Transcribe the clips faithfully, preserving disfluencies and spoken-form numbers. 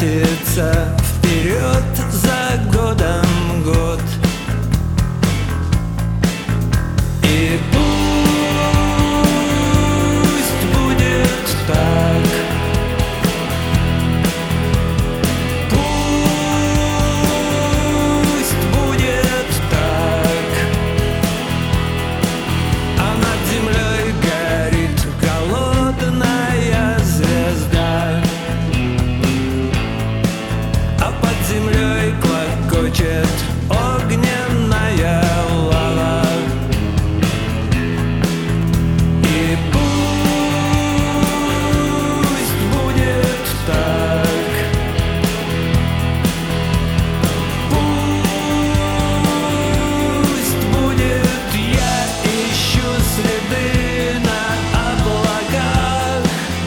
катится вперед за годом год. И пусть будет так, пусть будет так, а над землей горит холодная звезда, а под землей клокочет огненная лава. И пусть будет так, пусть будет. Я ищу следы на облаках,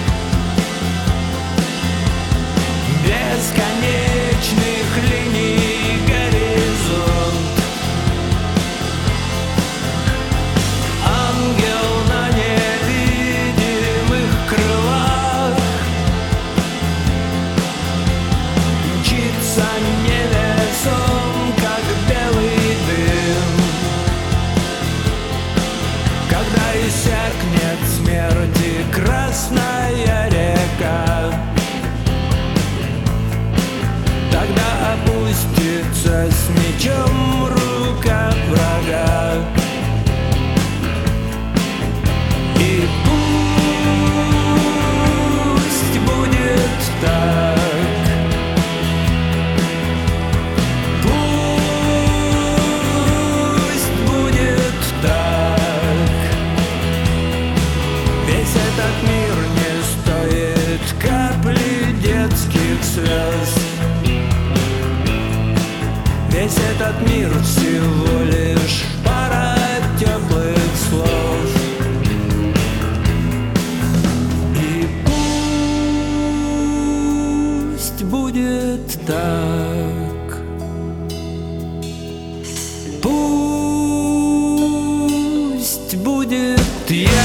бесконечных линий горизонт. Ангел на невидимых крылах мчится невесом, как белый дым. Когда иссякнет смерти красная река, тогда опустится с мечом рука врага. И пусть будет так, пусть будет так. Весь этот мир не стоит капли детских слез. Весь этот мир всего лишь пара теплых слов. И пусть будет так, пусть будет я.